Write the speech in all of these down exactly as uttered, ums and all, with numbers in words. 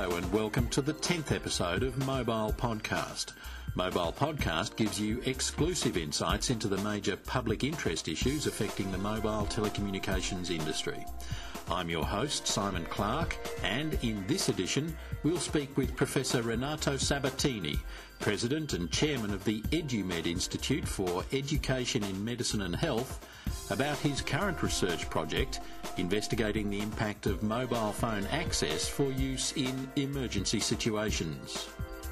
Hello and welcome to the tenth episode of Mobile Podcast. Mobile Podcast gives you exclusive insights into the major public interest issues affecting the mobile telecommunications industry. I'm your host, Simon Clark, and in this edition, we'll speak with Professor Renato Sabatini, President and Chairman of the EduMed Institute for Education in Medicine and Health, about his current research project investigating the impact of mobile phone access for use in emergency situations.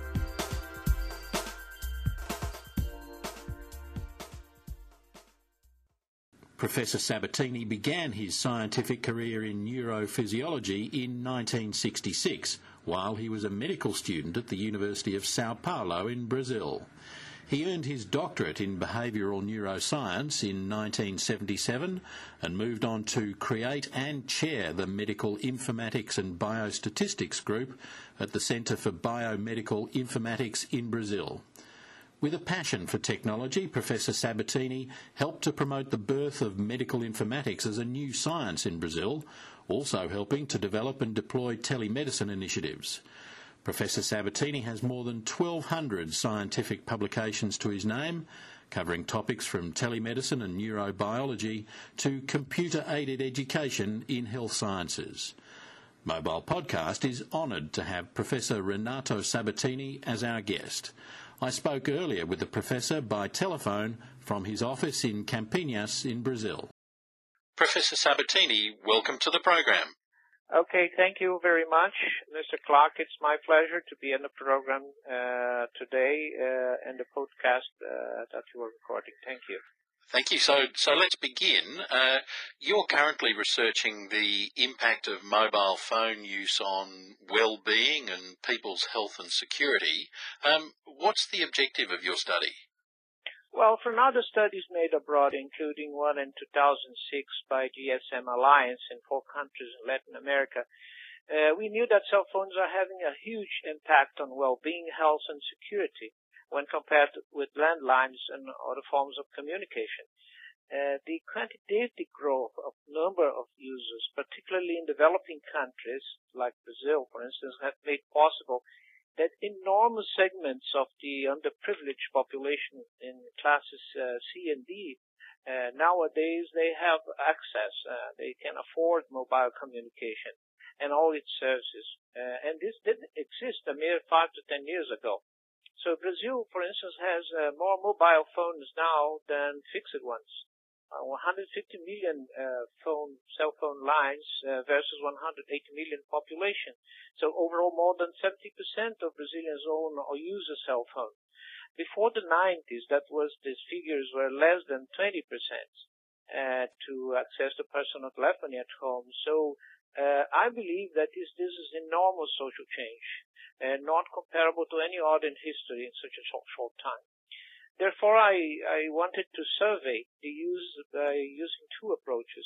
Professor Sabatini began his scientific career in neurophysiology in nineteen sixty-six, while he was a medical student at the University of Sao Paulo in Brazil. He earned his doctorate in behavioural neuroscience in nineteen seventy-seven and moved on to create and chair the Medical Informatics and Biostatistics Group at the Centre for Biomedical Informatics in Brazil. With a passion for technology, Professor Sabatini helped to promote the birth of medical informatics as a new science in Brazil, also helping to develop and deploy telemedicine initiatives. Professor Sabatini has more than twelve hundred scientific publications to his name, covering topics from telemedicine and neurobiology to computer-aided education in health sciences. Mobile Podcast is honoured to have Professor Renato Sabatini as our guest. I spoke earlier with the professor by telephone from his office in Campinas in Brazil. Professor Sabatini, welcome to the program. Okay, thank you very much, Mister Clark. It's my pleasure to be in the program uh, today uh, and the podcast uh, that you are recording. Thank you. Thank you. So, so let's begin. Uh, you're currently researching the impact of mobile phone use on well-being and people's health and security. Um, what's the objective of your study? Well, from other studies made abroad, including one in two thousand six by G S M Alliance in four countries in Latin America, uh, we knew that cell phones are having a huge impact on well-being, health, and security when compared with landlines and other forms of communication. Uh, the quantitative growth of number of users, particularly in developing countries like Brazil, for instance, have made possible that enormous segments of the underprivileged population in classes uh, C and D, uh, nowadays they have access, uh, they can afford mobile communication and all its services. Uh, and this didn't exist a mere five to ten years ago. So Brazil, for instance, has uh, more mobile phones now than fixed ones. Uh, one hundred fifty million uh, phone, cell phone lines uh, versus one hundred eighty million population. So overall, more than seventy percent of Brazilians own or use a cell phone. Before the nineties, that was these figures were less than twenty percent uh, to access the personal telephony at home. So uh, I believe that this, this is enormous social change, and not comparable to any other in history in such a short, short time. Therefore, I, I wanted to survey the use by using two approaches.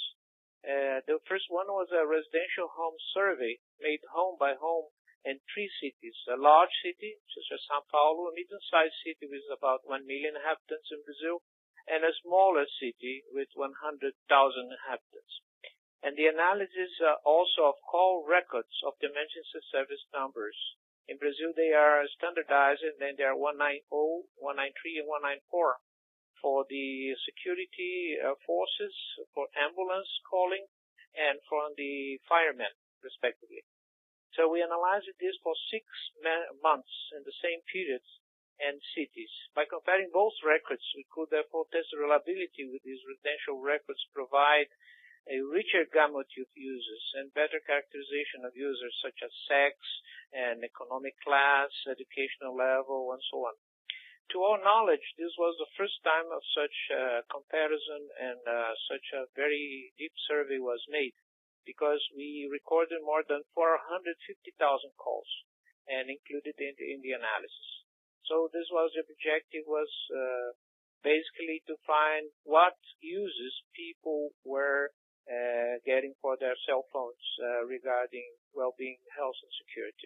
Uh, the first one was a residential home survey made home by home in three cities: a large city, such as Sao Paulo, a medium-sized city with about one million inhabitants in Brazil, and a smaller city with one hundred thousand inhabitants. And the analysis uh, also of call records of the emergency service numbers. In Brazil, they are standardized, and then they are one ninety, one ninety-three, and one ninety-four for the security uh, forces, for ambulance calling, and for the firemen, respectively. So we analyzed this for six months in the same periods and cities. By comparing both records, we could therefore test the reliability with these residential records, provide a richer gamut of users and better characterization of users such as sex and economic class, educational level, and so on. To our knowledge, this was the first time of such uh, comparison and uh, such a very deep survey was made, because we recorded more than four hundred fifty thousand calls and included in the, in the analysis. So this was the objective was uh, basically to find what uses people were Uh, getting for their cell phones uh, regarding well-being, health, and security.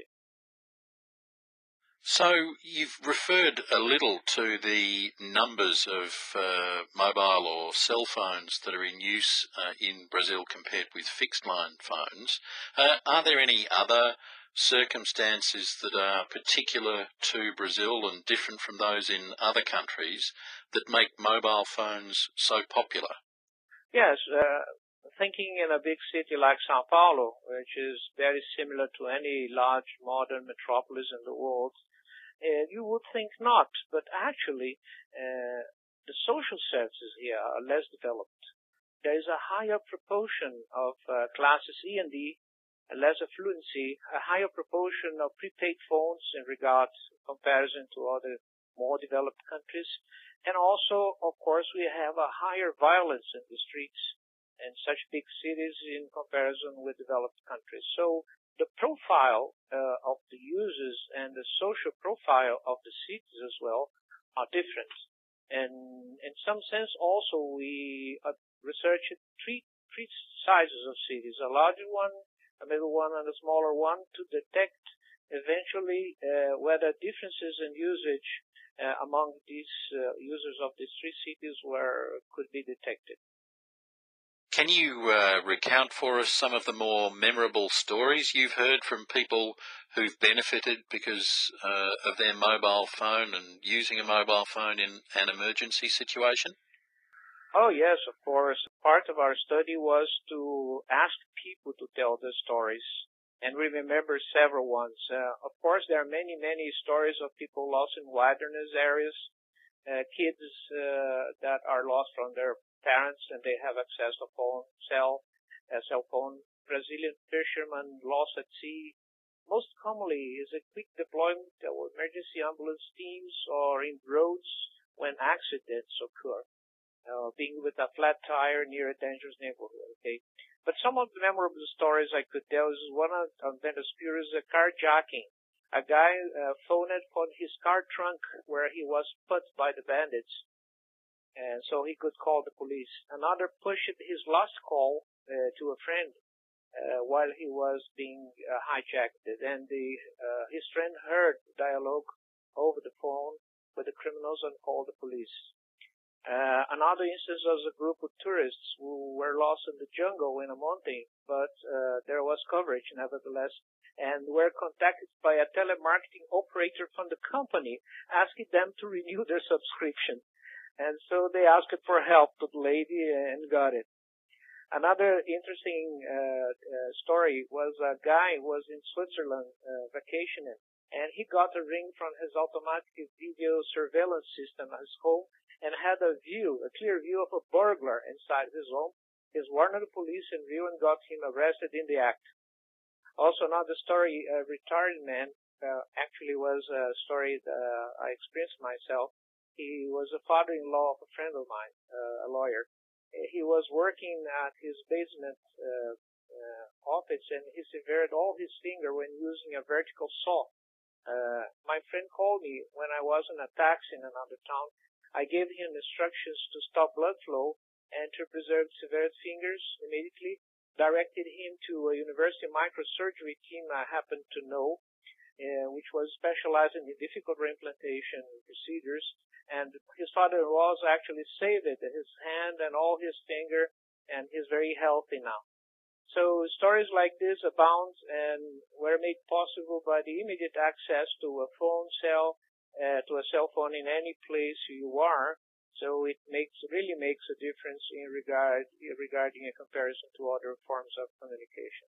So you've referred a little to the numbers of uh, mobile or cell phones that are in use uh, in Brazil compared with fixed-line phones. Uh, are there any other circumstances that are particular to Brazil and different from those in other countries that make mobile phones so popular? Yes, uh, thinking in a big city like Sao Paulo, which is very similar to any large modern metropolis in the world, uh, you would think not, but actually uh, the social services here are less developed. There is a higher proportion of uh, classes E and D, a less affluency, a higher proportion of prepaid phones in regard comparison to other more developed countries. And also, of course, we have a higher violence in the streets in such big cities in comparison with developed countries. So the profile uh, of the users and the social profile of the cities as well are different. And in some sense also we uh, researched three, three sizes of cities, a larger one, a middle one, and a smaller one, to detect eventually uh, whether differences in usage Uh, among these uh, users of these three cities were could be detected. Can you uh, recount for us some of the more memorable stories you've heard from people who've benefited because uh, of their mobile phone and using a mobile phone in an emergency situation? Oh yes, of course. Part of our study was to ask people to tell their stories. And we remember several ones. Uh, of course, there are many, many stories of people lost in wilderness areas, uh, kids uh, that are lost from their parents and they have access to phone, cell, uh, cell phone. Brazilian fishermen lost at sea. Most commonly is a quick deployment of emergency ambulance teams or in roads when accidents occur, uh, being with a flat tire near a dangerous neighborhood. Okay. But some of the memorable stories I could tell is one of them is a carjacking. A guy uh, phoned from his car trunk where he was put by the bandits, and so he could call the police. Another pushed his last call uh, to a friend uh, while he was being uh, hijacked, and the, uh, his friend heard the dialogue over the phone with the criminals and called the police. Uh, another instance was a group of tourists who were lost in the jungle in a mountain, but uh, there was coverage nevertheless, and were contacted by a telemarketing operator from the company asking them to renew their subscription. And so they asked for help to the lady and got it. Another interesting uh, uh, story was a guy who was in Switzerland uh, vacationing, and he got a ring from his automatic video surveillance system at his home and had a view, a clear view of a burglar inside his home. He warned the police in view and got him arrested in the act. Also another story, a retired man, uh, actually was a story that uh, I experienced myself. He was a father-in-law of a friend of mine, uh, a lawyer. He was working at his basement uh, uh, office and he severed all his finger when using a vertical saw. Uh, my friend called me when I was in a taxi in another town. I gave him instructions to stop blood flow and to preserve severed fingers immediately, directed him to a university microsurgery team I happened to know, uh, which was specialized in difficult reimplantation procedures. And his father-in-law actually saved it, his hand and all his finger, and he's very healthy now. So stories like this abound and were made possible by the immediate access to a phone cell, uh, to a cell phone in any place you are. So it makes really makes a difference in regard regarding a comparison to other forms of communication.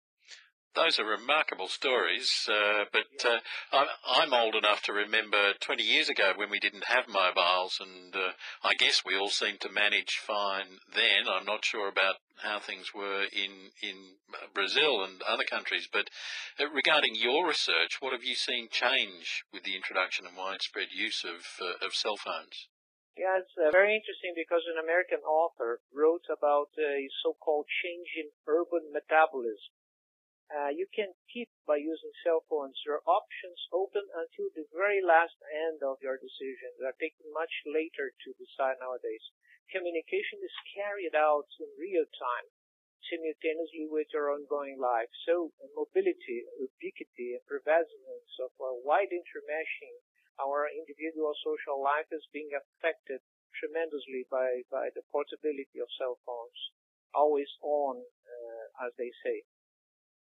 Those are remarkable stories, uh, but uh, I'm, I'm old enough to remember twenty years ago when we didn't have mobiles, and uh, I guess we all seemed to manage fine then. I'm not sure about how things were in, in Brazil and other countries, but uh, regarding your research, what have you seen change with the introduction and widespread use of, uh, of cell phones? Yeah, it's uh, very interesting because an American author wrote about a so-called change in urban metabolism. Uh, you can keep, by using cell phones, your options open until the very last end of your decision. They are taken much later to decide nowadays. Communication is carried out in real time, simultaneously with your ongoing life. So mobility, ubiquity, and pervasiveness of a wide intermeshing our individual social life is being affected tremendously by, by the portability of cell phones, always on, uh, as they say.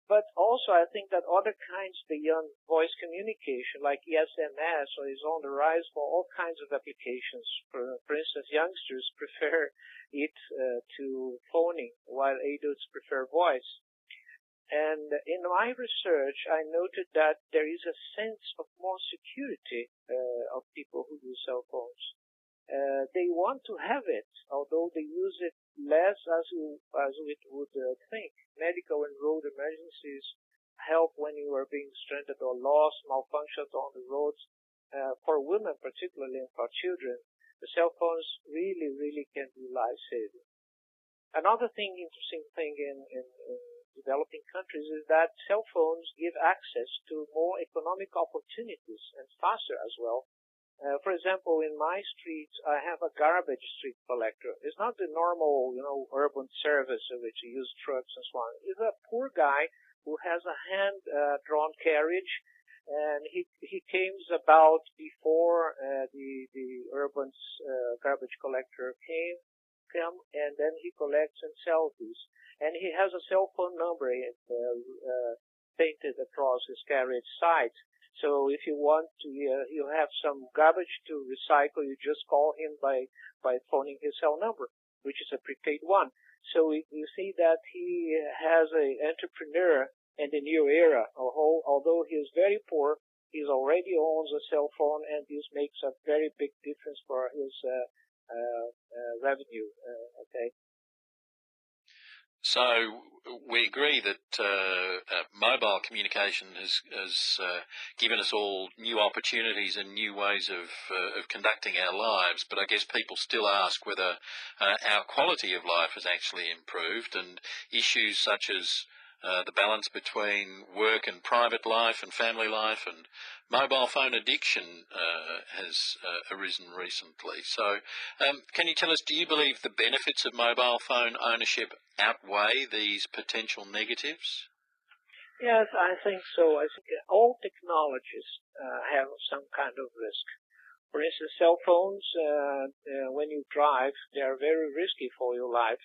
But also, I think that other kinds beyond voice communication, like E S M S, is on the rise for all kinds of applications. For, for instance, youngsters prefer it uh, to phoning, while adults prefer voice. And in my research, I noted that there is a sense of more security uh, of people who use cell phones. Uh, they want to have it, although they use it less as you, as we would uh, think. Medical and road emergencies help when you are being stranded or lost, malfunctions on the roads. Uh, for women particularly and for children, the cell phones really, really can be life-saving. Another thing, interesting thing in, in, in developing countries is that cell phones give access to more economic opportunities and faster as well. Uh, for example, in my street, I have a garbage street collector. It's not the normal, you know, urban service in which you use trucks and so on. It's a poor guy who has a hand-drawn uh, carriage, and he he came about before uh, the the urban uh, garbage collector came, come, and then he collects and sells these. And he has a cell phone number uh, uh, painted across his carriage side. So if you want to, uh, you have some garbage to recycle, you just call him by, by phoning his cell number, which is a prepaid one. So you see that he has an entrepreneur in the new era. Although he is very poor, he already owns a cell phone, and this makes a very big difference for his uh, uh, uh, revenue. Uh, okay. So we agree that uh, uh, mobile communication has, has uh, given us all new opportunities and new ways of, uh, of conducting our lives, but I guess people still ask whether uh, our quality of life has actually improved, and issues such as uh, the balance between work and private life and family life and mobile phone addiction uh, has uh, arisen recently. So um, can you tell us, do you believe the benefits of mobile phone ownership outweigh these potential negatives? Yes, I think so. I think all technologies uh, have some kind of risk. For instance, cell phones, uh, uh, when you drive, they are very risky for your life.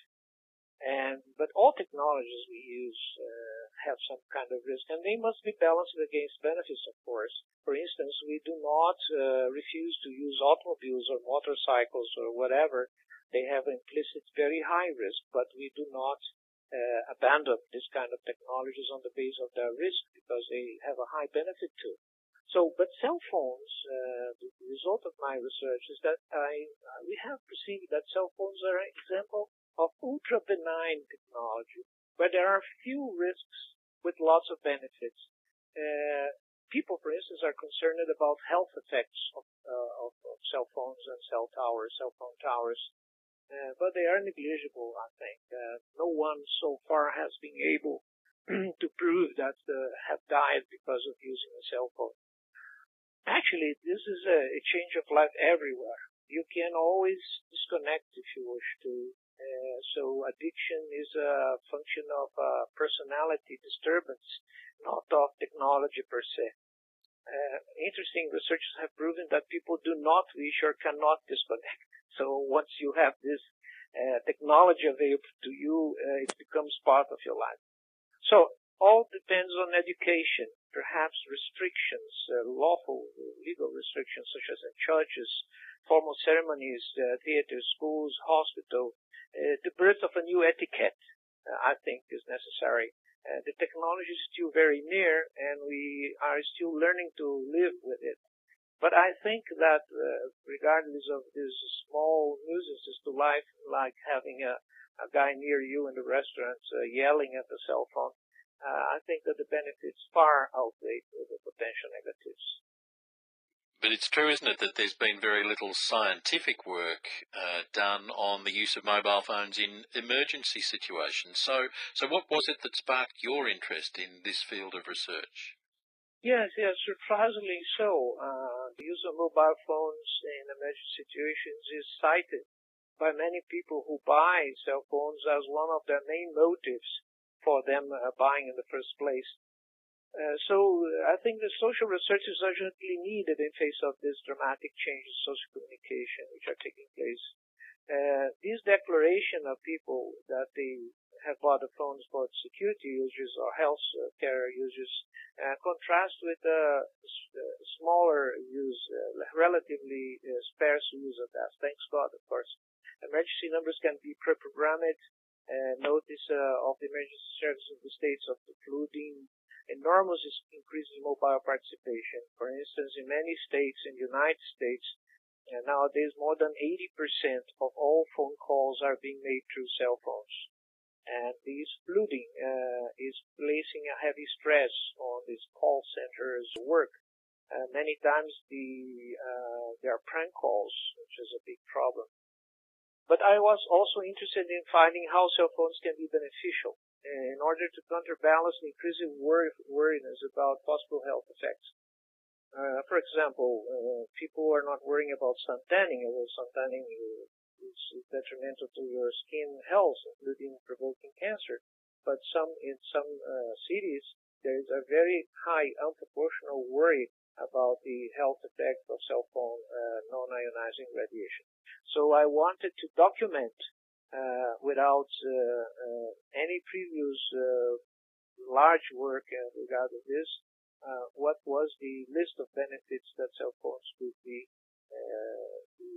And but all technologies we use uh, have some kind of risk, and they must be balanced against benefits, of course. For instance, we do not uh, refuse to use automobiles or motorcycles or whatever. They have implicit very high risk, but we do not uh, abandon this kind of technologies on the basis of their risk, because they have a high benefit too. So, but cell phones, uh, the result of my research is that I we have perceived that cell phones are an example of ultra-benign technology, where there are few risks with lots of benefits. Uh, people, for instance, are concerned about health effects of, uh, of, of cell phones and cell towers, cell phone towers, uh, but they are negligible, I think. Uh, no one so far has been able to prove that uh, have died because of using a cell phone. Actually, this is a, a change of life everywhere. You can always disconnect if you wish to. Uh, so addiction is a function of uh, personality disturbance, not of technology per se. Uh, interesting researchers have proven that people do not wish or cannot disconnect. So once you have this uh, technology available to you, uh, it becomes part of your life. So all depends on education, perhaps restrictions, uh, lawful legal restrictions such as in churches, formal ceremonies, uh, theaters, schools, hospitals. Uh, the birth of a new etiquette, uh, I think, is necessary. Uh, the technology is still very near, and we are still learning to live with it. But I think that uh, regardless of these small nuisances to life, like having a, a guy near you in the restaurant uh, yelling at the cell phone, uh, I think that the benefits far outweigh the potential negatives. But it's true, isn't it, that there's been very little scientific work uh, done on the use of mobile phones in emergency situations. So, so what was it that sparked your interest in this field of research? Yes, yes, surprisingly so. Uh, the use of mobile phones in emergency situations is cited by many people who buy cell phones as one of their main motives for them uh, buying in the first place. Uh, so uh, I think the social research is urgently needed in face of this dramatic change in social communication which are taking place. Uh, this declaration of people that they have bought the phones for security uses or health care uses uh, contrast with uh, smaller use, uh, relatively uh, sparse use of that. Thanks God, of course. Emergency numbers can be pre-programmed. Uh, notice uh, of the emergency service in the states of the flooding. Enormous increase in mobile participation. For instance, in many states in the United States, uh, nowadays more than eighty percent of all phone calls are being made through cell phones. And this flooding uh, is placing a heavy stress on these call centers' work. Uh, many times the uh, there are prank calls, which is a big problem. But I was also interested in finding how cell phones can be beneficial in order to counterbalance the increasing worry, worriness about possible health effects. Uh, for example, uh, people are not worrying about sun tanning, although sun tanning is detrimental to your skin health, including provoking cancer. But some in some uh, cities, there is a very high unproportional worry about the health effect of cell phone uh, non-ionizing radiation. So I wanted to document Uh, without uh, uh, any previous uh, large work uh, regarding this, uh, what was the list of benefits that cell phones could be, uh,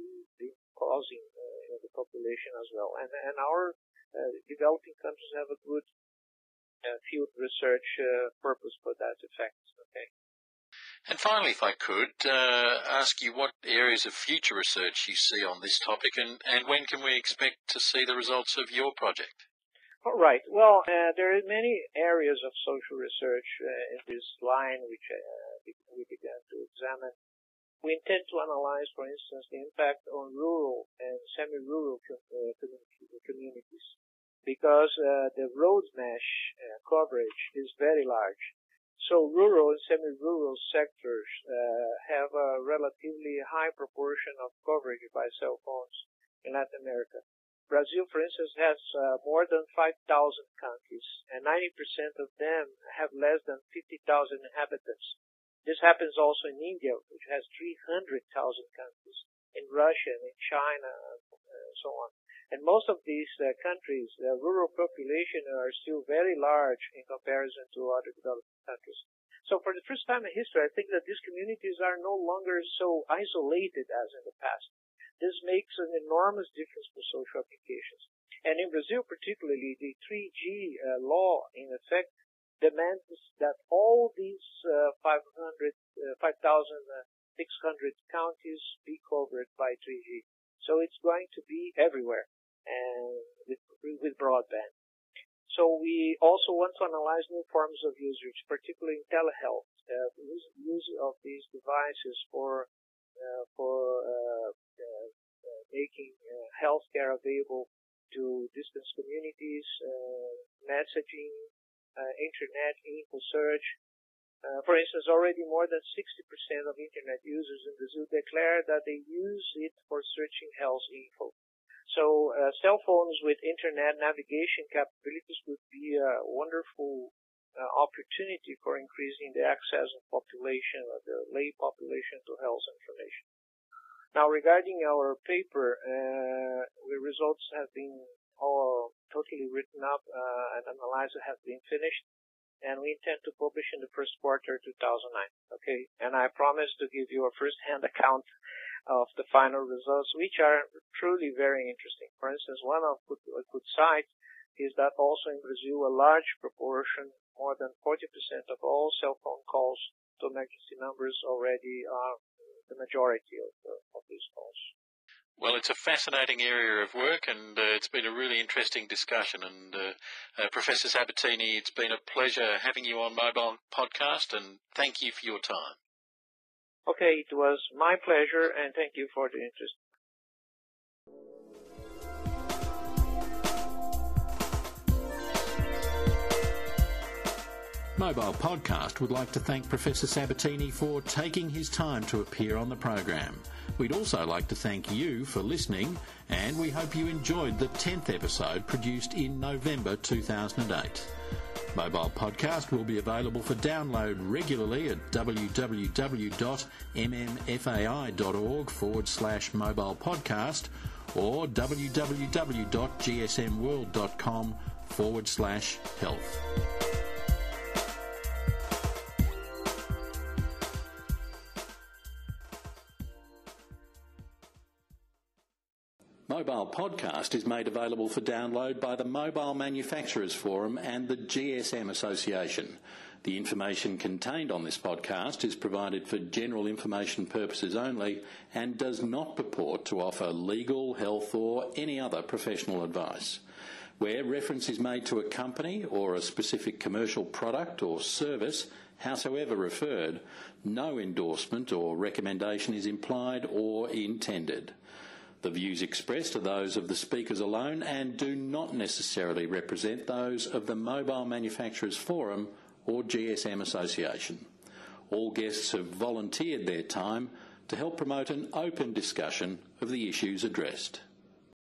be causing uh, in the population as well. And, and our uh, developing countries have a good uh, field research uh, purpose for that effect. Okay. And finally, if I could, uh, ask you what areas of future research you see on this topic, and, and when can we expect to see the results of your project? All right. Well, uh, there are many areas of social research uh, in this line which uh, we began to examine. We intend to analyze, for instance, the impact on rural and semi-rural com- uh, communities, because uh, the road mesh uh, coverage is very large. So rural and semi-rural sectors uh, have a relatively high proportion of coverage by cell phones in Latin America. Brazil, for instance, has uh, more than five thousand counties, and ninety percent of them have less than fifty thousand inhabitants. This happens also in India, which has three hundred thousand counties, in Russia, and in China, and so on. And most of these uh, countries, the rural population are still very large in comparison to other developed countries. So for the first time in history, I think that these communities are no longer so isolated as in the past. This makes an enormous difference for social applications. And in Brazil particularly, the three G uh, law in effect demands that all these uh, five thousand six hundred counties be covered by three G. So it's going to be everywhere. And with, with broadband. So we also want to analyze new forms of usage, particularly in telehealth, uh, use, use of these devices for uh, for uh, uh, uh, making uh, healthcare available to distant communities, uh, messaging, uh, internet info search. Uh, for instance, already more than sixty percent of internet users in Brazil declare that they use it for searching health info. So uh, cell phones with internet navigation capabilities would be a wonderful uh, opportunity for increasing the access of population, of the lay population, to health information. Now, regarding our paper, uh, the results have been all totally written up uh, and analyzed, have been finished, and we intend to publish in the first quarter two thousand nine. Okay, and I promise to give you a first-hand account of the final results, which are truly very interesting. For instance, one of a good side is that also in Brazil, a large proportion, more than forty percent of all cell phone calls to emergency numbers already are the majority of, of these calls. Well, it's a fascinating area of work, and uh, it's been a really interesting discussion. And uh, uh, Professor Sabatini, it's been a pleasure having you on Mobile Podcast, and thank you for your time. Okay, it was my pleasure, and thank you for the interest. Mobile Podcast would like to thank Professor Sabatini for taking his time to appear on the program. We'd also like to thank you for listening, and we hope you enjoyed the tenth episode produced in November two thousand eight. Mobile Podcast will be available for download regularly at www.mmfai.org forward slash mobile podcast or www.gsmworld.com forward slash health. Mobile Podcast is made available for download by the Mobile Manufacturers Forum and the G S M Association. The information contained on this podcast is provided for general information purposes only and does not purport to offer legal, health or any other professional advice. Where reference is made to a company or a specific commercial product or service, howsoever referred, no endorsement or recommendation is implied or intended. The views expressed are those of the speakers alone and do not necessarily represent those of the Mobile Manufacturers Forum or G S M Association. All guests have volunteered their time to help promote an open discussion of the issues addressed.